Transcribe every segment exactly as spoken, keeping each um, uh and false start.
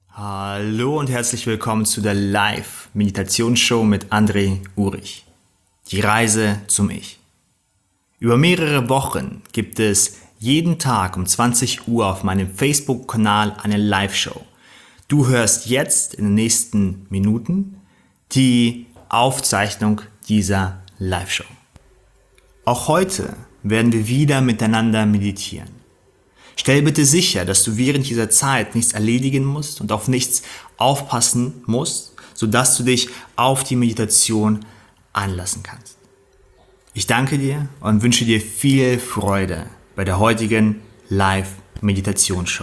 Hallo und herzlich willkommen zu der Live-Meditationsshow mit André Urich. Die Reise zum Ich. Über mehrere Wochen gibt es jeden Tag um zwanzig Uhr auf meinem Facebook-Kanal eine Live-Show. Du hörst jetzt in den nächsten Minuten die Aufzeichnung dieser Live-Show. Auch heute werden wir wieder miteinander meditieren. Stell bitte sicher, dass du während dieser Zeit nichts erledigen musst und auf nichts aufpassen musst, sodass du dich auf die Meditation einlassen kannst. Ich danke dir und wünsche dir viel Freude bei der heutigen Live-Meditationsshow.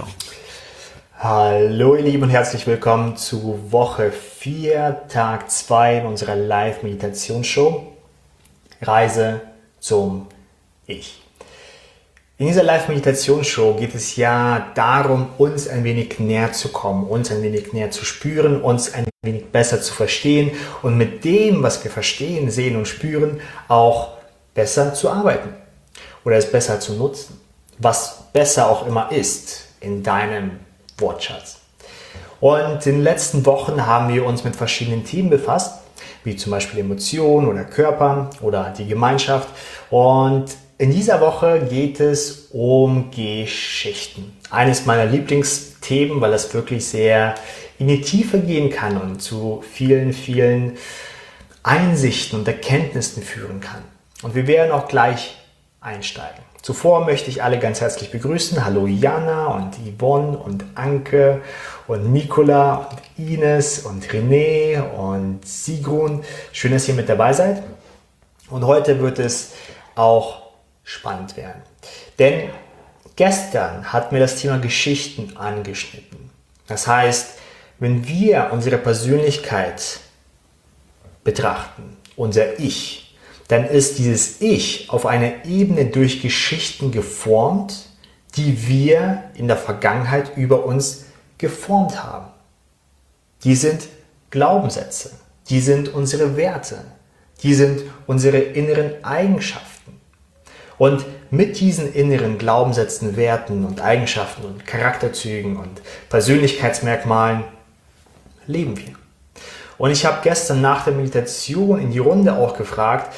Hallo ihr Lieben und herzlich willkommen zu Woche vier, Tag zwei unserer Live-Meditationsshow Reise zum Ich. In dieser Live-Meditationsshow geht es ja darum, uns ein wenig näher zu kommen, uns ein wenig näher zu spüren, uns ein wenig besser zu verstehen und mit dem, was wir verstehen, sehen und spüren, auch besser zu arbeiten oder es besser zu nutzen, was besser auch immer ist in deinem Wortschatz. Und in den letzten Wochen haben wir uns mit verschiedenen Themen befasst, wie zum Beispiel Emotionen oder Körper oder die Gemeinschaft. Und in dieser Woche geht es um Geschichten. Eines meiner Lieblingsthemen, weil das wirklich sehr in die Tiefe gehen kann und zu vielen, vielen Einsichten und Erkenntnissen führen kann. Und wir werden auch gleich einsteigen. Zuvor möchte ich alle ganz herzlich begrüßen. Hallo Jana und Yvonne und Anke und Nicola und Ines und René und Sigrun. Schön, dass ihr mit dabei seid. Und heute wird es auch spannend werden. Denn gestern hatten wir das Thema Geschichten angeschnitten. Das heißt, wenn wir unsere Persönlichkeit betrachten, unser Ich, dann ist dieses Ich auf einer Ebene durch Geschichten geformt, die wir in der Vergangenheit über uns geformt haben. Die sind Glaubenssätze, die sind unsere Werte, die sind unsere inneren Eigenschaften. Und mit diesen inneren Glaubenssätzen, Werten und Eigenschaften und Charakterzügen und Persönlichkeitsmerkmalen leben wir. Und ich habe gestern nach der Meditation in die Runde auch gefragt,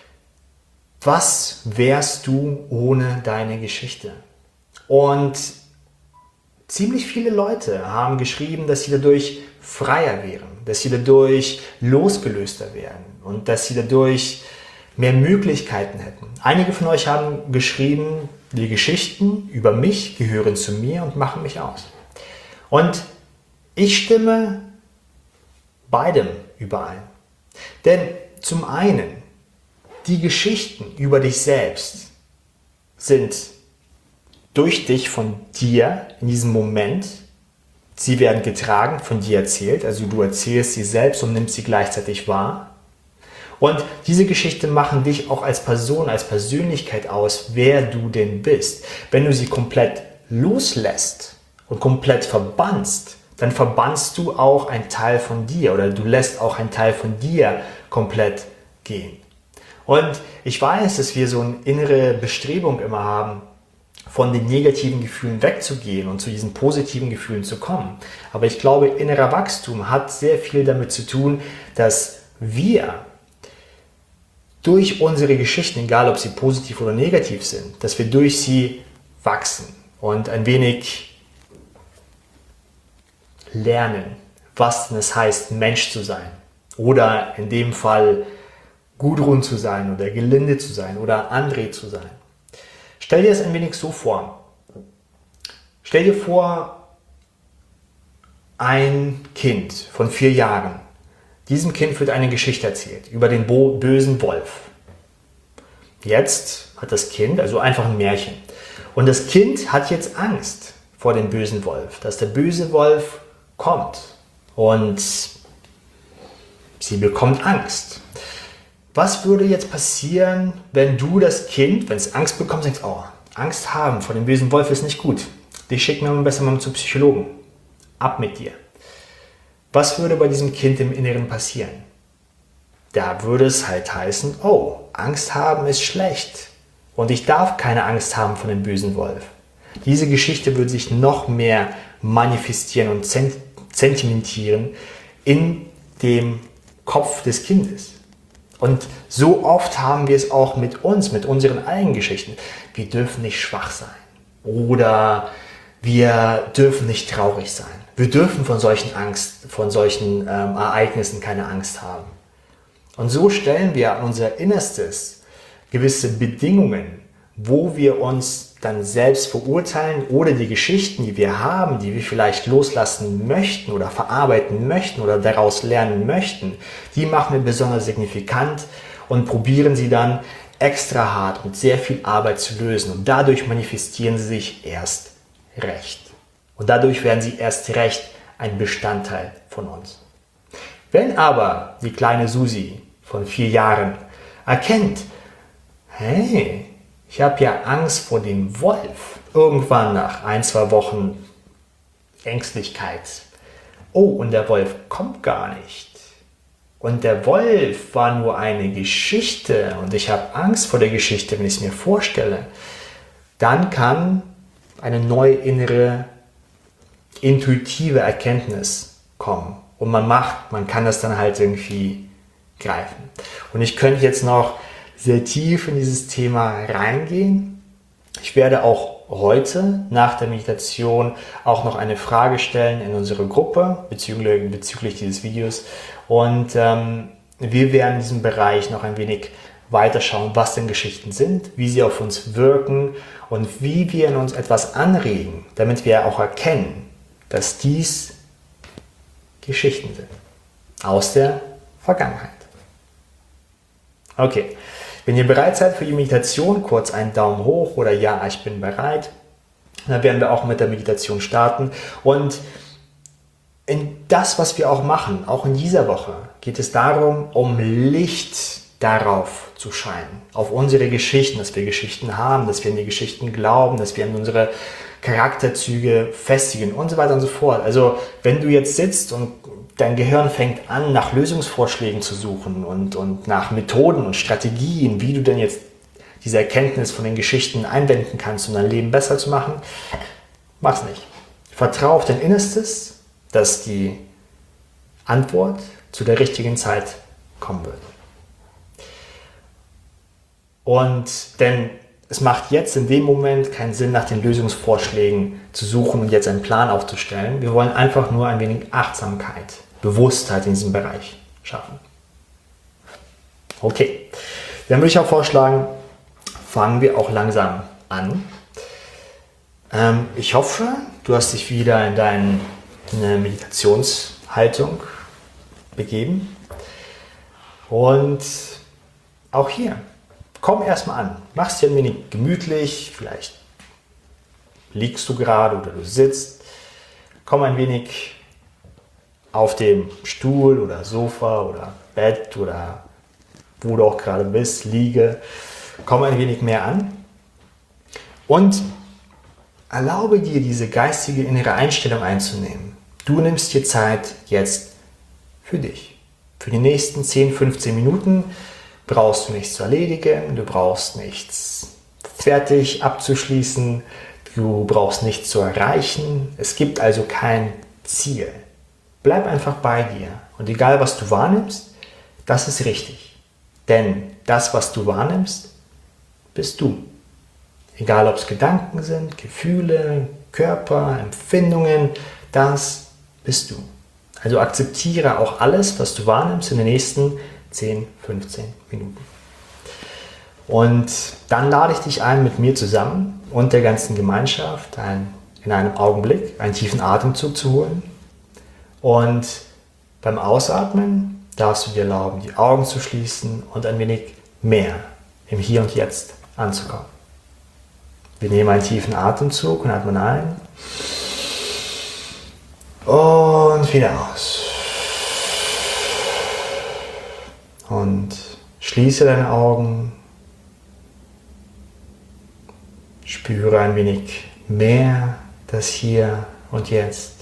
was wärst du ohne deine Geschichte? Und ziemlich viele Leute haben geschrieben, dass sie dadurch freier wären, dass sie dadurch losgelöster werden und dass sie dadurch mehr Möglichkeiten hätten. Einige von euch haben geschrieben, die Geschichten über mich gehören zu mir und machen mich aus. Und ich stimme beidem überein. Denn zum einen, die Geschichten über dich selbst sind durch dich, von dir in diesem Moment, sie werden getragen, von dir erzählt, also du erzählst sie selbst und nimmst sie gleichzeitig wahr. Und diese Geschichten machen dich auch als Person, als Persönlichkeit aus, wer du denn bist. Wenn du sie komplett loslässt und komplett verbannst, dann verbannst du auch einen Teil von dir oder du lässt auch einen Teil von dir komplett gehen. Und ich weiß, dass wir so eine innere Bestrebung immer haben, von den negativen Gefühlen wegzugehen und zu diesen positiven Gefühlen zu kommen. Aber ich glaube, innerer Wachstum hat sehr viel damit zu tun, dass wir durch unsere Geschichten, egal ob sie positiv oder negativ sind, dass wir durch sie wachsen und ein wenig lernen, was denn es heißt, Mensch zu sein. Oder in dem Fall Gudrun zu sein oder Gelinde zu sein oder André zu sein. Stell dir das ein wenig so vor. Stell dir vor, ein Kind von vier Jahren. Diesem Kind wird eine Geschichte erzählt über den bösen Wolf. Jetzt hat das Kind, also einfach ein Märchen, und das Kind hat jetzt Angst vor dem bösen Wolf, dass der böse Wolf kommt und sie bekommt Angst. Was würde jetzt passieren, wenn du das Kind, wenn es Angst bekommt, sagst, oh, Angst haben vor dem bösen Wolf ist nicht gut. Dich schicken wir besser mal zum Psychologen. Ab mit dir. Was würde bei diesem Kind im Inneren passieren? Da würde es halt heißen, oh, Angst haben ist schlecht und ich darf keine Angst haben vor dem bösen Wolf. Diese Geschichte würde sich noch mehr manifestieren und zementieren in dem Kopf des Kindes. Und so oft haben wir es auch mit uns, mit unseren eigenen Geschichten. Wir dürfen nicht schwach sein oder wir dürfen nicht traurig sein. Wir dürfen von solchen Angst, von solchen ähm, Ereignissen keine Angst haben. Und so stellen wir an unser Innerstes gewisse Bedingungen, wo wir uns dann selbst verurteilen oder die Geschichten, die wir haben, die wir vielleicht loslassen möchten oder verarbeiten möchten oder daraus lernen möchten, die machen wir besonders signifikant und probieren sie dann extra hart mit sehr viel Arbeit zu lösen. Und dadurch manifestieren sie sich erst recht. Und dadurch werden sie erst recht ein Bestandteil von uns. Wenn aber die kleine Susi von vier Jahren erkennt, hey, ich habe ja Angst vor dem Wolf, irgendwann nach ein, zwei Wochen Ängstlichkeit. Oh, und der Wolf kommt gar nicht. Und der Wolf war nur eine Geschichte und ich habe Angst vor der Geschichte, wenn ich es mir vorstelle. Dann kann eine neue innere, intuitive Erkenntnis kommen. Und man macht, man kann das dann halt irgendwie greifen. Und ich könnte jetzt noch sehr tief in dieses Thema reingehen. Ich werde auch heute nach der Meditation auch noch eine Frage stellen in unsere Gruppe bezüglich, bezüglich dieses Videos. Und ähm, wir werden in diesem Bereich noch ein wenig weiterschauen, was denn Geschichten sind, wie sie auf uns wirken und wie wir in uns etwas anregen, damit wir auch erkennen, dass dies Geschichten sind aus der Vergangenheit. Okay, wenn ihr bereit seid für die Meditation, kurz einen Daumen hoch oder ja, ich bin bereit. Dann werden wir auch mit der Meditation starten. Und in das, was wir auch machen, auch in dieser Woche, geht es darum, um Licht darauf zu scheinen, auf unsere Geschichten, dass wir Geschichten haben, dass wir in die Geschichten glauben, dass wir in unsere Charakterzüge festigen und so weiter und so fort. Also wenn du jetzt sitzt und dein Gehirn fängt an, nach Lösungsvorschlägen zu suchen und, und nach Methoden und Strategien, wie du denn jetzt diese Erkenntnis von den Geschichten einwenden kannst, um dein Leben besser zu machen, mach's nicht. Vertrau auf dein Innerstes, dass die Antwort zu der richtigen Zeit kommen wird. Und denn es macht jetzt in dem Moment keinen Sinn, nach den Lösungsvorschlägen zu suchen und jetzt einen Plan aufzustellen. Wir wollen einfach nur ein wenig Achtsamkeit, Bewusstheit in diesem Bereich schaffen. Okay, dann würde ich auch vorschlagen, fangen wir auch langsam an. Ähm, ich hoffe, du hast dich wieder in deine Meditationshaltung begeben. Und auch hier, komm erstmal an. Mach's dir ein wenig gemütlich. Vielleicht liegst du gerade oder du sitzt. Komm ein wenig auf dem Stuhl oder Sofa oder Bett oder wo du auch gerade bist, liege. Komm ein wenig mehr an und erlaube dir, diese geistige innere Einstellung einzunehmen. Du nimmst dir Zeit jetzt für dich. Für die nächsten zehn, fünfzehn Minuten brauchst du nichts zu erledigen, du brauchst nichts fertig abzuschließen, du brauchst nichts zu erreichen. Es gibt also kein Ziel. Bleib einfach bei dir und egal was du wahrnimmst, das ist richtig. Denn das, was du wahrnimmst, bist du. Egal ob es Gedanken sind, Gefühle, Körper, Empfindungen, das bist du. Also akzeptiere auch alles, was du wahrnimmst in den nächsten zehn, fünfzehn Minuten. Und dann lade ich dich ein, mit mir zusammen und der ganzen Gemeinschaft ein, in einem Augenblick einen tiefen Atemzug zu holen. Und beim Ausatmen darfst du dir erlauben, die Augen zu schließen und ein wenig mehr im Hier und Jetzt anzukommen. Wir nehmen einen tiefen Atemzug und atmen ein und wieder aus. Und schließe deine Augen, spüre ein wenig mehr das Hier und Jetzt.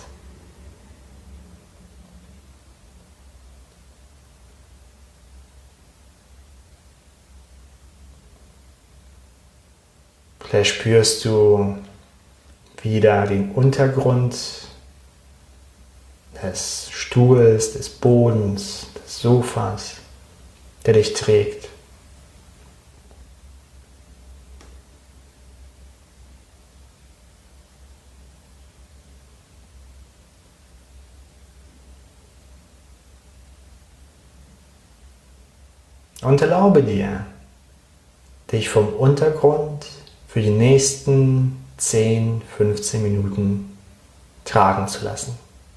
Vielleicht spürst du wieder den Untergrund des Stuhls, des Bodens, des Sofas, der dich trägt. Und erlaube dir, dich vom Untergrund für die nächsten zehn, fünfzehn Minuten tragen zu lassen.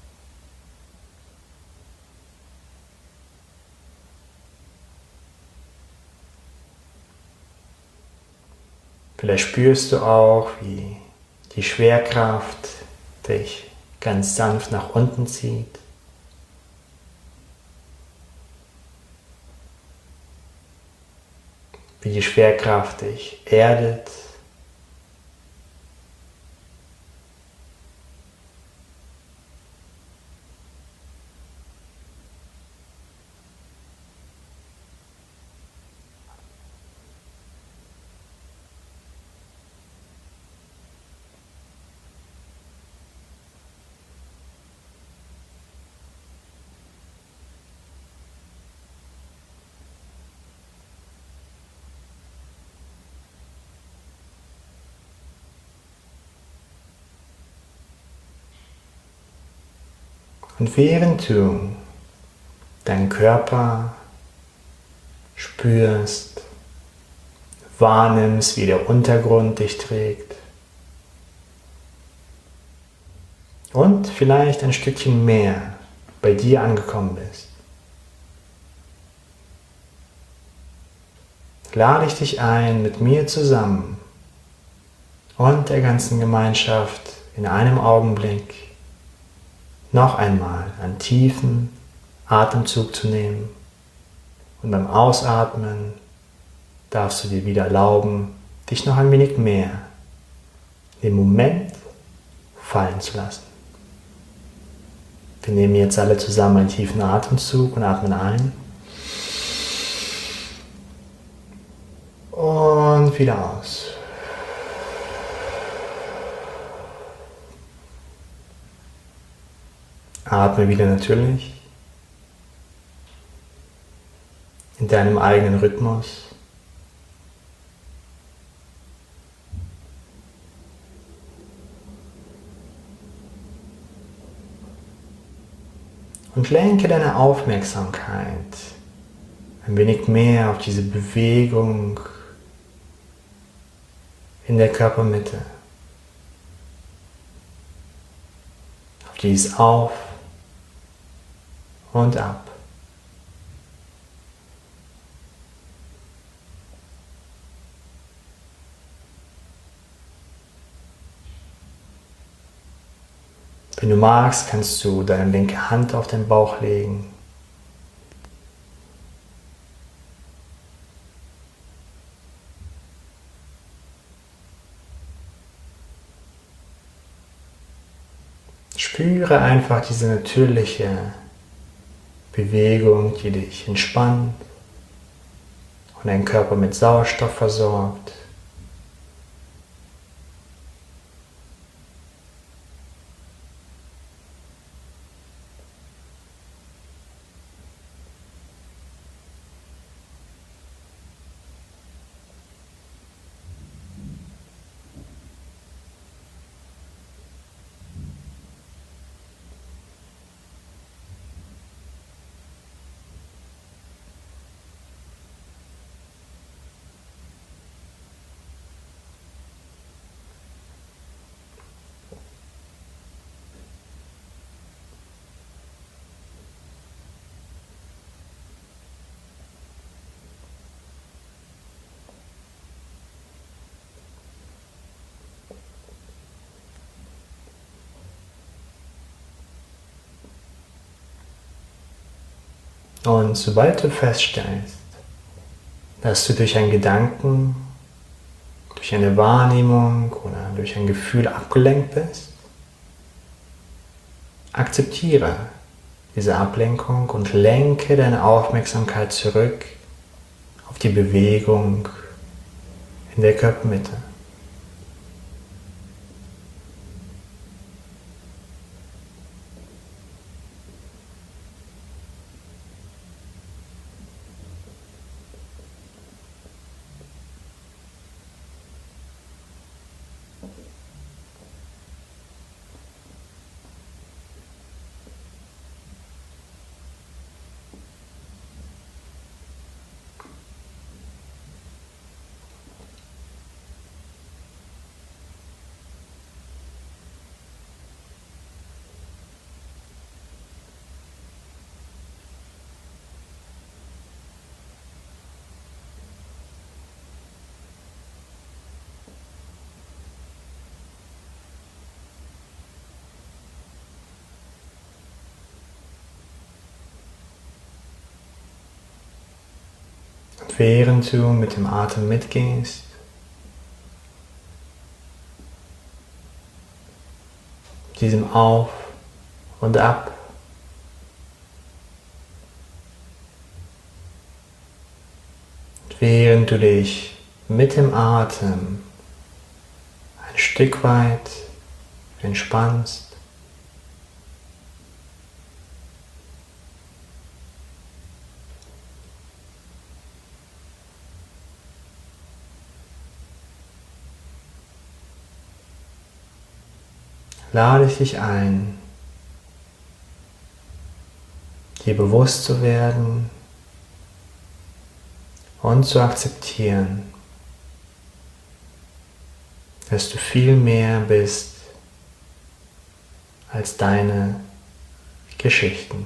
Vielleicht spürst du auch, wie die Schwerkraft dich ganz sanft nach unten zieht. Wie die Schwerkraft dich erdet. Und während du deinen Körper spürst, wahrnimmst, wie der Untergrund dich trägt und vielleicht ein Stückchen mehr bei dir angekommen bist, lade ich dich ein, mit mir zusammen und der ganzen Gemeinschaft in einem Augenblick noch einmal einen tiefen Atemzug zu nehmen. Und beim Ausatmen darfst du dir wieder erlauben, dich noch ein wenig mehr im Moment fallen zu lassen. Wir nehmen jetzt alle zusammen einen tiefen Atemzug und atmen ein. Und wieder aus. Atme wieder natürlich in deinem eigenen Rhythmus. Und lenke deine Aufmerksamkeit ein wenig mehr auf diese Bewegung in der Körpermitte. Auf dieses Auf und ab. Wenn du magst, kannst du deine linke Hand auf den Bauch legen. Spüre einfach diese natürliche Bewegung, die dich entspannt und deinen Körper mit Sauerstoff versorgt. Und sobald du feststellst, dass du durch einen Gedanken, durch eine Wahrnehmung oder durch ein Gefühl abgelenkt bist, akzeptiere diese Ablenkung und lenke deine Aufmerksamkeit zurück auf die Bewegung in der Körpermitte. Und während du mit dem Atem mitgehst, diesem Auf und Ab, und während du dich mit dem Atem ein Stück weit entspannst, lade ich dich ein, dir bewusst zu werden und zu akzeptieren, dass du viel mehr bist als deine Geschichten.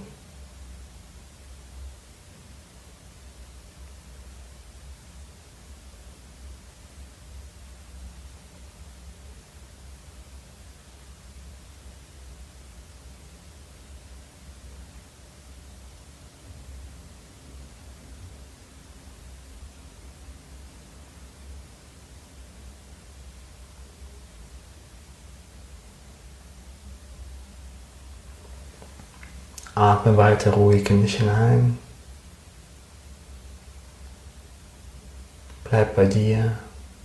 Atme weiter ruhig in dich hinein. Bleib bei dir.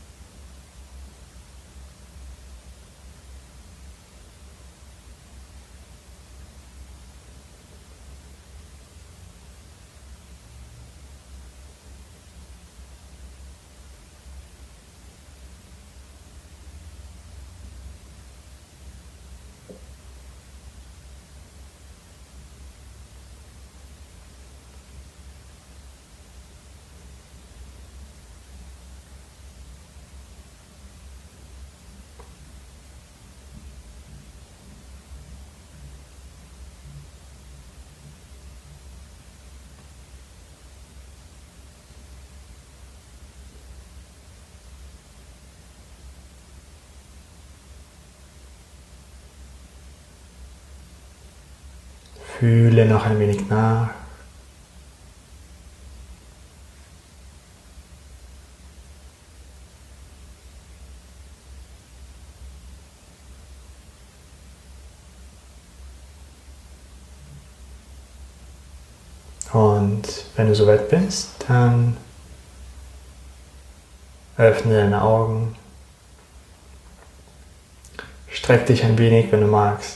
Fühle noch ein wenig nach. Und wenn du soweit bist, dann öffne deine Augen. Streck dich ein wenig, wenn du magst.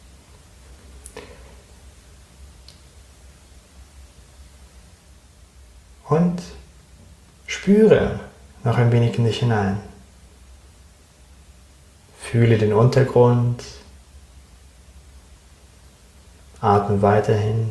Und spüre noch ein wenig in dich hinein. Fühle den Untergrund. Atme weiterhin.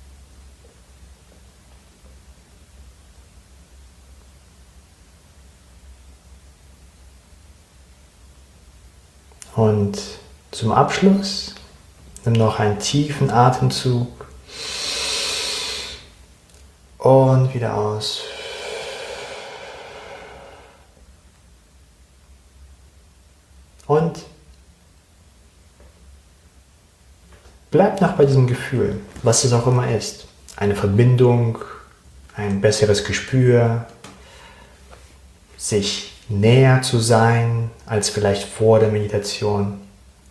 Und zum Abschluss nimm noch einen tiefen Atemzug. Und wieder aus. Und bleib noch bei diesem Gefühl, was es auch immer ist. Eine Verbindung, ein besseres Gespür, sich näher zu sein als vielleicht vor der Meditation.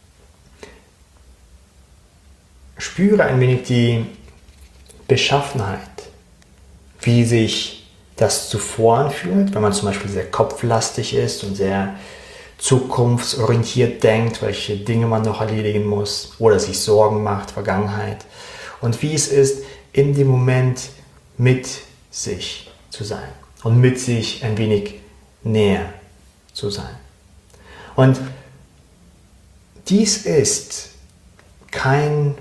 Spüre ein wenig die Beschaffenheit, wie sich das zuvor anfühlt, wenn man zum Beispiel sehr kopflastig ist und sehr zukunftsorientiert denkt, welche Dinge man noch erledigen muss oder sich Sorgen macht, Vergangenheit. Und wie es ist, in dem Moment mit sich zu sein und mit sich ein wenig näher zu sein. Und dies ist kein,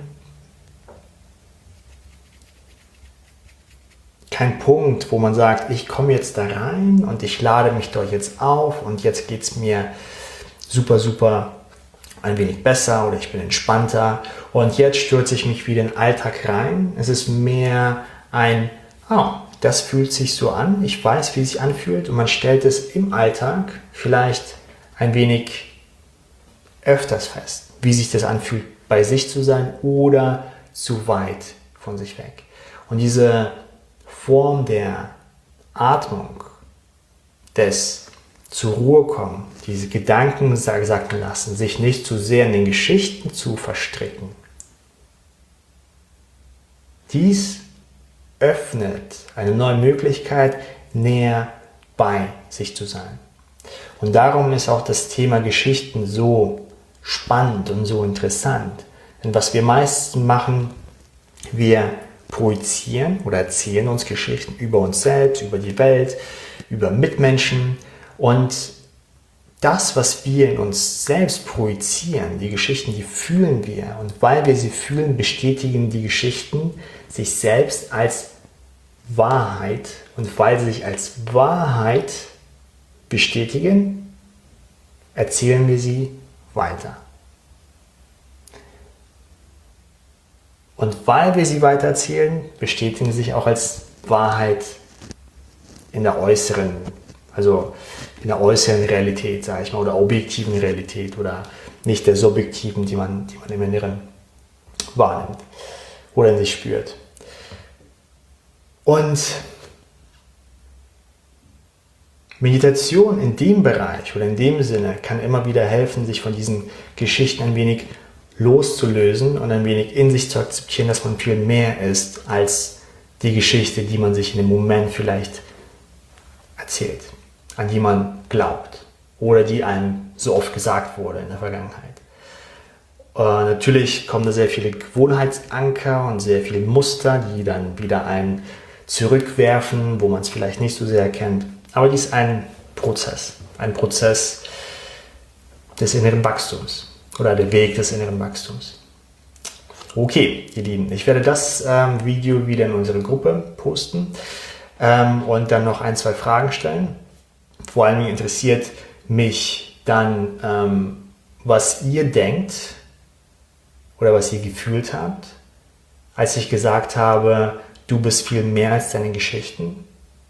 kein Punkt, wo man sagt, ich komme jetzt da rein und ich lade mich dort jetzt auf und jetzt geht es mir super, super ein wenig besser oder ich bin entspannter und jetzt stürze ich mich wieder in den Alltag rein. Es ist mehr ein, oh, das fühlt sich so an, ich weiß, wie es sich anfühlt und man stellt es im Alltag vielleicht ein wenig öfters fest, wie sich das anfühlt, bei sich zu sein oder zu weit von sich weg. Und diese Form der Atmung, des zur Ruhe kommen, diese Gedanken sacken lassen, sich nicht zu sehr in den Geschichten zu verstricken. Dies öffnet eine neue Möglichkeit, näher bei sich zu sein. Und darum ist auch das Thema Geschichten so spannend und so interessant. Denn was wir meistens machen, wir projizieren oder erzählen uns Geschichten über uns selbst, über die Welt, über Mitmenschen. Und das, was wir in uns selbst projizieren, die Geschichten, die fühlen wir. Und weil wir sie fühlen, bestätigen die Geschichten sich selbst als Wahrheit. Und weil sie sich als Wahrheit bestätigen, erzählen wir sie weiter. Und weil wir sie weitererzählen, bestätigen sie sich auch als Wahrheit in der äußeren, also in der äußeren Realität, sage ich mal, oder objektiven Realität oder nicht der subjektiven, die man, die man im Inneren wahrnimmt oder in sich spürt. Und Meditation in dem Bereich oder in dem Sinne kann immer wieder helfen, sich von diesen Geschichten ein wenig loszulösen und ein wenig in sich zu akzeptieren, dass man viel mehr ist als die Geschichte, die man sich in dem Moment vielleicht erzählt, an die man glaubt oder die einem so oft gesagt wurde in der Vergangenheit. Äh, natürlich kommen da sehr viele Gewohnheitsanker und sehr viele Muster, die dann wieder einen zurückwerfen, wo man es vielleicht nicht so sehr erkennt. Aber dies ist ein Prozess, ein Prozess des inneren Wachstums oder der Weg des inneren Wachstums. Okay, ihr Lieben, ich werde das ähm, Video wieder in unsere Gruppe posten ähm, und dann noch ein, zwei Fragen stellen. Vor allem interessiert mich dann, ähm, was ihr denkt oder was ihr gefühlt habt, als ich gesagt habe, du bist viel mehr als deine Geschichten.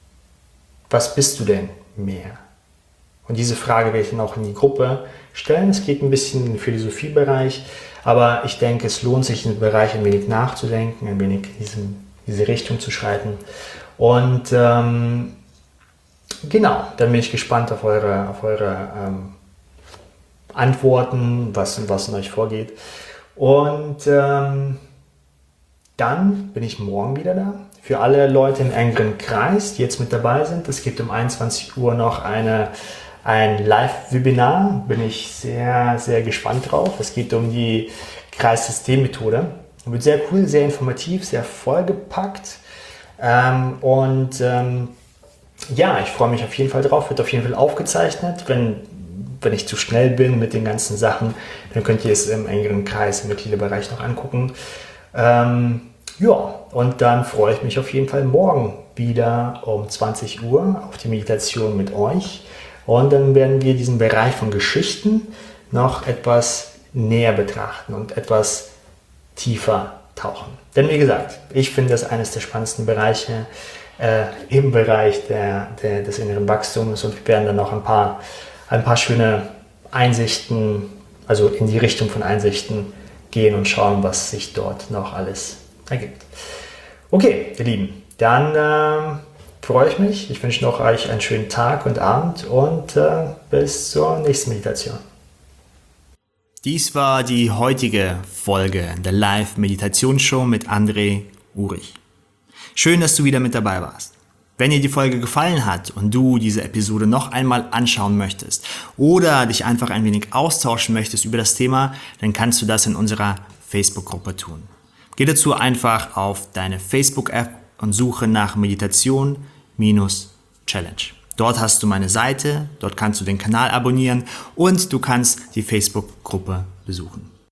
Was bist du denn mehr? Und diese Frage werde ich dann auch in die Gruppe stellen. Es geht ein bisschen in den Philosophiebereich, aber ich denke, es lohnt sich, in dem Bereich ein wenig nachzudenken, ein wenig in diesem, diese Richtung zu schreiten. Und ähm, genau, dann bin ich gespannt auf eure, auf eure ähm, Antworten, was, was in euch vorgeht. Und ähm, dann bin ich morgen wieder da. Für alle Leute im engeren Kreis, die jetzt mit dabei sind, es gibt um einundzwanzig Uhr noch eine, ein Live-Webinar. Bin ich sehr, sehr gespannt drauf. Es geht um die Kreissystemmethode. Wird sehr cool, sehr informativ, sehr vollgepackt. Ähm, und ähm, ja, ich freue mich auf jeden Fall drauf. Wird auf jeden Fall aufgezeichnet. Wenn, wenn ich zu schnell bin mit den ganzen Sachen, dann könnt ihr es im engeren Kreis, im Mitgliederbereich noch angucken. Ähm, ja, und dann freue ich mich auf jeden Fall morgen wieder um zwanzig Uhr auf die Meditation mit euch. Und dann werden wir diesen Bereich von Geschichten noch etwas näher betrachten und etwas tiefer tauchen. Denn wie gesagt, ich finde das eines der spannendsten Bereiche äh, im Bereich der, der, des inneren Wachstums und wir werden dann noch ein paar, ein paar schöne Einsichten, also in die Richtung von Einsichten gehen und schauen, was sich dort noch alles ergibt. Okay, ihr Lieben, dann äh, freue ich mich. Ich wünsche noch euch einen schönen Tag und Abend und äh, bis zur nächsten Meditation. Dies war die heutige Folge der Live-Meditationsshow mit André Urich. Schön, dass du wieder mit dabei warst. Wenn dir die Folge gefallen hat und du diese Episode noch einmal anschauen möchtest oder dich einfach ein wenig austauschen möchtest über das Thema, dann kannst du das in unserer Facebook-Gruppe tun. Geh dazu einfach auf deine Facebook-App und suche nach Meditation-Challenge. Dort hast du meine Seite, dort kannst du den Kanal abonnieren und du kannst die Facebook-Gruppe besuchen.